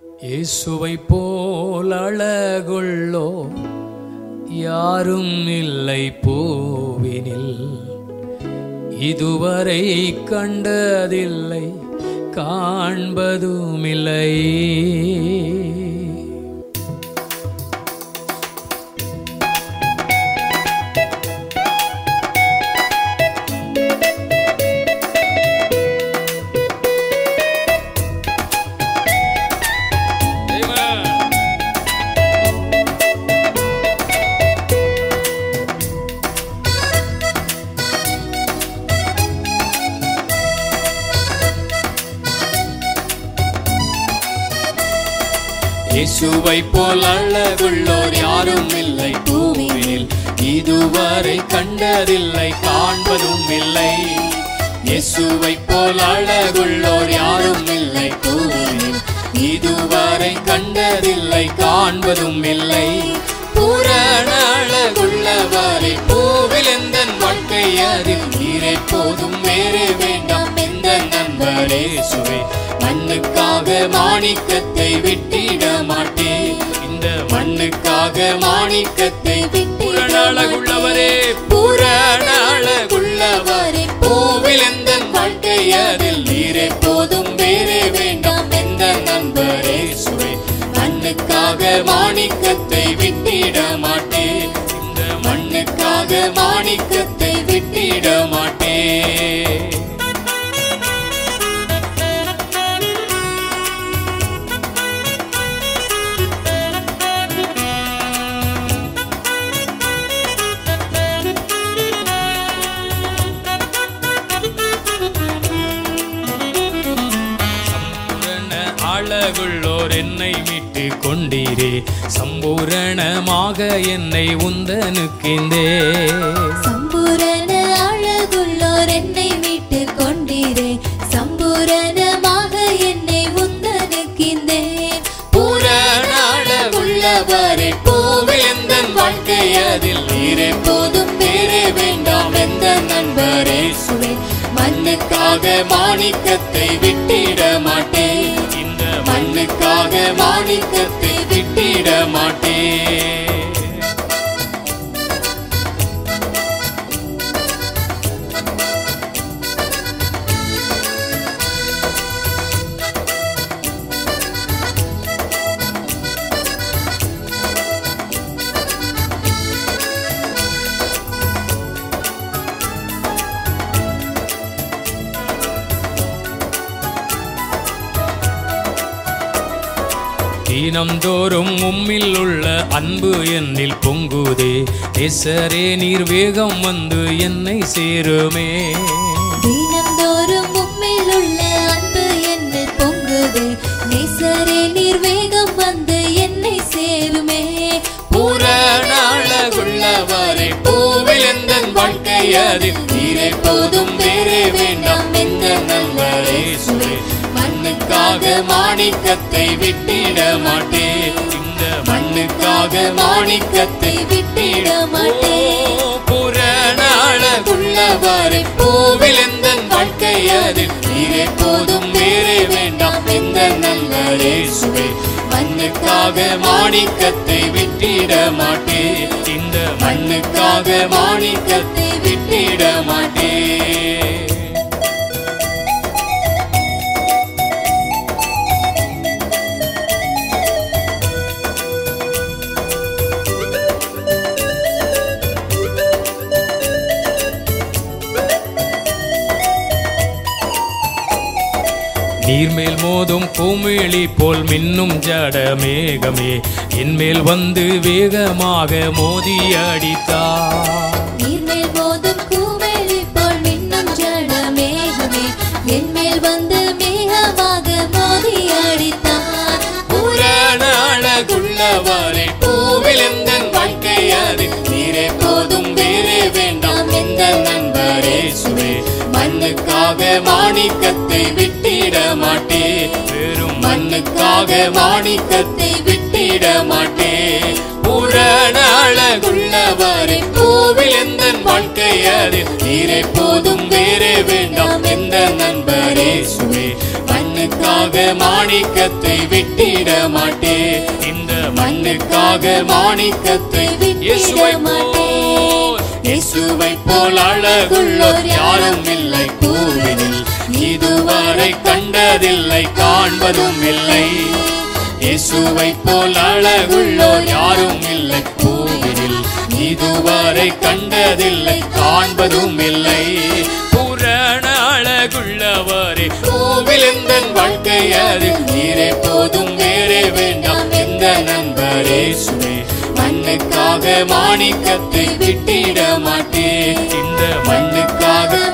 இயேசுவை போல் அழகுள்ளோ யாரும் இல்லை பூவினில், இதுவரை கண்டதில்லை காண்பதுமில்லை. இயேசுவை போல் அழகுள்ளோர் யாரும் இல்லை பூவினில், இதுவரை கண்டதில்லை காண்பதும் இல்லை. இயேசுவை போல் அழகுள்ளோர் யாரும் இல்லை பூவினில், இதுவரை கண்டதில்லை காண்பதும் இல்லை. பூரண அழகுள்ளவரை பூவில் எந்தன் வாழ்க்கை அதில் நீரை போதும் வேறு வேண்டாம் எந்த நண்பர் இயேசுவே. மண்ணுக்காக மாணிக்கத்தை விட்டிட மாட்டேன், இந்த மண்ணுக்காக மாணிக்கத்தை பூரண அழகுள்ளவரே, பூரண அழகுள்ளவரே பூவில் எந்தன் வாழ்க்கை அதில் நீரை போதும் வேறு வேண்டாம் எந்த நண்பர் இயேசுவே. மண்ணுக்காக மாணிக்கத்தை விட்டிட மாட்டேன், இந்த மண்ணுக்காக மாணிக்கத்தை விட்டிட மாட்டேன். அழகுள்ளோர் என்னை மீட்டு கொண்டீரே, சம்பூரணமாக என்னை உந்தனுக்கிந்தே. சம்பூரண அழகுள்ளோர் என்னை மீட்டு கொண்டீரே, சம்பூரணமாக என்னை உந்தனுக்கிந்தே. பூரண அழகுள்ளவரே பூவில் எந்தன் வாழ்க்கை அதில் நீரே போதும் வேறே வேண்டாம் எந்த நண்பர் இயேசுவே. மண்ணுக்காக மாணிக்கத்தை விட்டிட மாட்டேன், இந்த மண்ணுக்காக மாணிக்கத்தை விட்டிட மாட்டேன். தினம்தோறும் உம்மில் உள்ள அன்பு என்னில் பொங்குதே, நேசரே நீர் வேகம் வந்து என்னை சேருமே. தினம்தோறும் உம்மில் உள்ள அன்பு என்னில் பொங்குதே, நேசரே நீர் வேகம் வந்து என்னை சேருமே. பூரண அழகுள்ளவரே பூவில் எந்தன் வாழ்க்கை அதில் நீரே போதும் வேறே வேண்டாம் எந்த நண்பர் இயேசுவே. மண்ணுக்காக மாணிக்கத்தை விட்டிட மாட்டேன், இந்த மண்ணுக்காக மாணிக்கத்தை விட்டிட மாட்டேன். பூரண அழகுள்ளவரே பூவில் எந்தன் வாழ்க்கை அதில் நீரே போதும் வேறே வேண்டாம் எந்த நண்பர் இயேசுவே. மண்ணுக்காக மாணிக்கத்தை விட்டிட மாட்டேன், இந்த மண்ணுக்காக மாணிக்கத்தை விட்டிட மாட்டேன். நீர்மேல் மோதும் பூமிழி போல் மின்னும் ஜட மேகமே, என்மேல் வந்து வேகமாக மோதி அடித்தார். நீர்மேல் மோதும் பூமிழி போல் மின்னும் ஜட மேகமே, என்மேல் வந்து வேகமாக மோதி அடித்தார். பூரண அழகுள்ளவரே பூவில் எந்தன் வாழ்க்கை அதில் நீரே போதும் வேறே வேண்டாம் எந்த நண்பர் இயேசுவே. மண்ணுக்காக மாணிக்கத்தை விட்டிட மாட்டேன், வெறும் மண்ணுக்காக மாணிக்கத்தை விட்டிட மாட்டேன். பூரண அழகுள்ளவரே பூவில் எந்தன் வாழ்க்கை அதில் நீரே போதும் வேறே வேண்டாம் எந்த நண்பர் இயேசுவே. மண்ணுக்காக மாணிக்கத்தை விட்டிட மண்ணுக்காக மாணிக்கத்தை இயேசுவை போல் அழகுள்ளோர் யாரும் இல்லை பூவினில், இதுவரை கண்டதில்லை காண்பதும் இல்லை. இயேசுவை போல் அழகுள்ளோர் யாரும் இல்லை பூவினில், இதுவரை கண்டதில்லை காண்பதும் இல்லை. பூரண அழகுள்ளவரே பூவில் எந்த வாழ்க்கை அது, நீரே போதும் வேறே வேண்டாம் எந்த நண்பரே சுவே. மண்ணுக்காக மாணிக்கத்தை விட்டிட மாட்டேன், இந்த மண்ணுக்காக